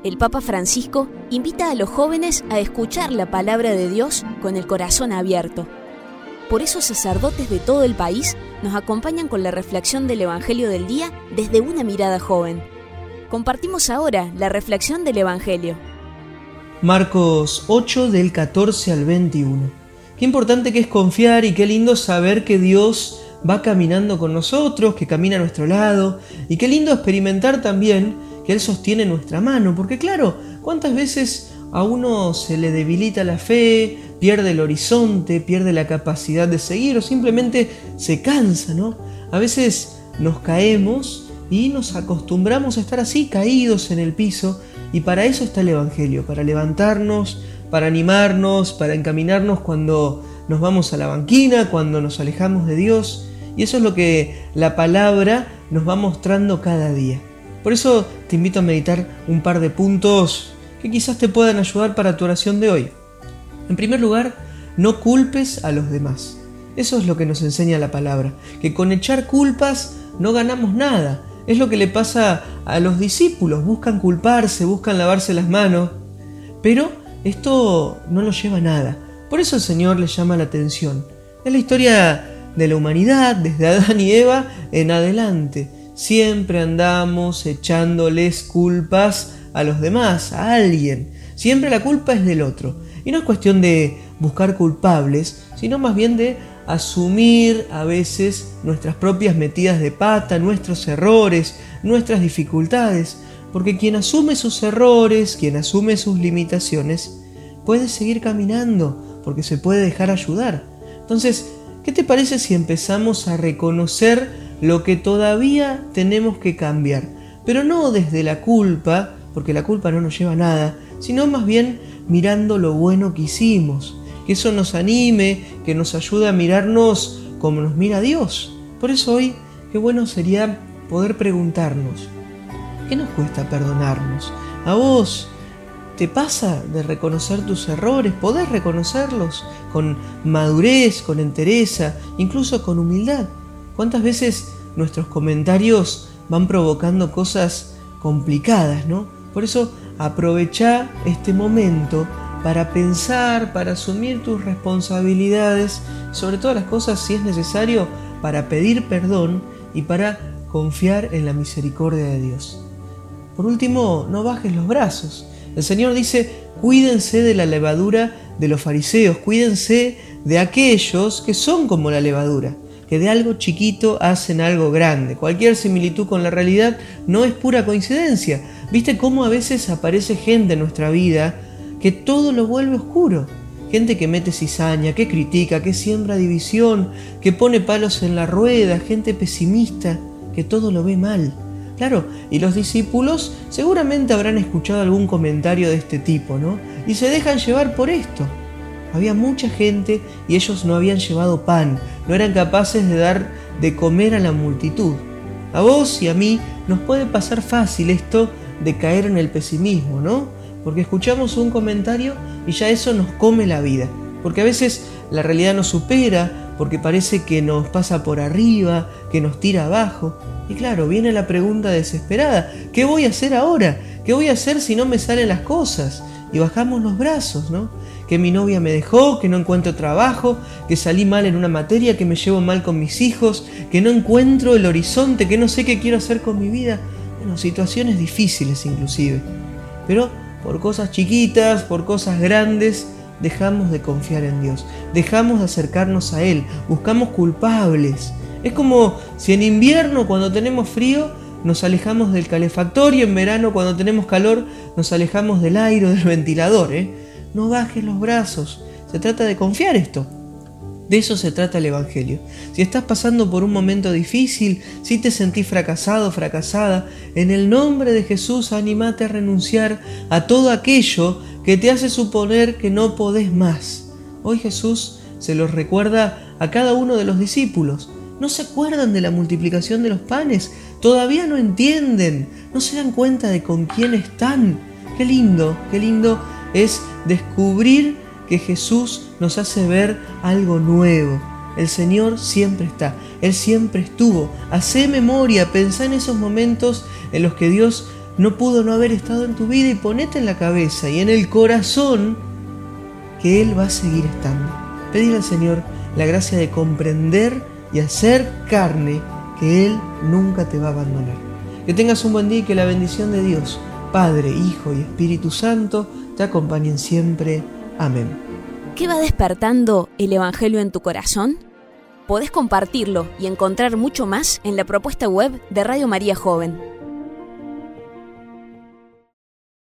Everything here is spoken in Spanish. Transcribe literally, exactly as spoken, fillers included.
el Papa Francisco invita a los jóvenes a escuchar la palabra de Dios con el corazón abierto. Por eso sacerdotes de todo el país nos acompañan con la reflexión del Evangelio del día desde una mirada joven. Compartimos ahora la reflexión del Evangelio. Marcos ocho, del catorce al veintiuno. Qué importante que es confiar y qué lindo saber que Dios va caminando con nosotros, que camina a nuestro lado, y qué lindo experimentar también que Él sostiene nuestra mano, porque claro, ¿cuántas veces a uno se le debilita la fe, pierde el horizonte, pierde la capacidad de seguir o simplemente se cansa, ¿no? A veces nos caemos y nos acostumbramos a estar así, caídos en el piso, y para eso está el Evangelio, para levantarnos, para animarnos, para encaminarnos cuando nos vamos a la banquina, cuando nos alejamos de Dios, y eso es lo que la palabra nos va mostrando cada día. Por eso te invito a meditar un par de puntos que quizás te puedan ayudar para tu oración de hoy. En primer lugar, no culpes a los demás. Eso es lo que nos enseña la palabra, que con echar culpas no ganamos nada. Es lo que le pasa a los discípulos, buscan culparse, buscan lavarse las manos, pero esto no los lleva a nada. Por eso el Señor les llama la atención. Es la historia de la humanidad, desde Adán y Eva en adelante. Siempre andamos echándoles culpas a los demás, a alguien. Siempre la culpa es del otro. Y no es cuestión de buscar culpables, sino más bien de asumir a veces nuestras propias metidas de pata, nuestros errores, nuestras dificultades. Porque quien asume sus errores, quien asume sus limitaciones, puede seguir caminando, porque se puede dejar ayudar. Entonces, ¿qué te parece si empezamos a reconocer lo que todavía tenemos que cambiar? Pero no desde la culpa, porque la culpa no nos lleva a nada, sino más bien mirando lo bueno que hicimos, que eso nos anime, que nos ayude a mirarnos como nos mira Dios. Por eso hoy, qué bueno sería poder preguntarnos, ¿qué nos cuesta perdonarnos? ¿A vos te pasa de reconocer tus errores? ¿Podés reconocerlos con madurez, con entereza, incluso con humildad? ¿Cuántas veces nuestros comentarios van provocando cosas complicadas, ¿no? Por eso aprovecha este momento para pensar, para asumir tus responsabilidades, sobre todas las cosas, si es necesario, para pedir perdón y para confiar en la misericordia de Dios. Por último, no bajes los brazos. El Señor dice, cuídense de la levadura de los fariseos, cuídense de aquellos que son como la levadura, que de algo chiquito hacen algo grande. Cualquier similitud con la realidad no es pura coincidencia. ¿Viste cómo a veces aparece gente en nuestra vida que todo lo vuelve oscuro? Gente que mete cizaña, que critica, que siembra división, que pone palos en la rueda, gente pesimista, que todo lo ve mal. Claro, y los discípulos seguramente habrán escuchado algún comentario de este tipo, ¿no? Y se dejan llevar por esto. Había mucha gente y ellos no habían llevado pan, no eran capaces de dar de comer a la multitud. A vos y a mí nos puede pasar fácil esto de caer en el pesimismo, ¿no? Porque escuchamos un comentario y ya eso nos come la vida. Porque a veces la realidad nos supera, porque parece que nos pasa por arriba, que nos tira abajo. Y claro, viene la pregunta desesperada, ¿qué voy a hacer ahora? ¿Qué voy a hacer si no me salen las cosas? Y bajamos los brazos, ¿no? Que mi novia me dejó, que no encuentro trabajo, que salí mal en una materia, que me llevo mal con mis hijos, que no encuentro el horizonte, que no sé qué quiero hacer con mi vida. Bueno, situaciones difíciles inclusive. Pero por cosas chiquitas, por cosas grandes, dejamos de confiar en Dios, dejamos de acercarnos a Él, buscamos culpables. Es como si en invierno, cuando tenemos frío, nos alejamos del calefactor y en verano, cuando tenemos calor, nos alejamos del aire o del ventilador, ¿eh? No bajes los brazos, se trata de confiar esto. De eso se trata el Evangelio. Si estás pasando por un momento difícil, si te sentís fracasado, fracasada, en el nombre de Jesús anímate a renunciar a todo aquello que te hace suponer que no podés más. Hoy Jesús se los recuerda a cada uno de los discípulos. ¿No se acuerdan de la multiplicación de los panes? ¿Todavía no entienden? ¿No se dan cuenta de con quién están? Qué lindo, qué lindo es descubrir que Jesús nos hace ver algo nuevo. El Señor siempre está, Él siempre estuvo. Hacé memoria, pensá en esos momentos en los que Dios no pudo no haber estado en tu vida, y ponete en la cabeza y en el corazón que Él va a seguir estando. Pedile al Señor la gracia de comprender y hacer carne que Él nunca te va a abandonar. Que tengas un buen día y que la bendición de Dios, Padre, Hijo y Espíritu Santo, te acompañen siempre. Amén. ¿Qué va despertando el Evangelio en tu corazón? Podés compartirlo y encontrar mucho más en la propuesta web de Radio María Joven.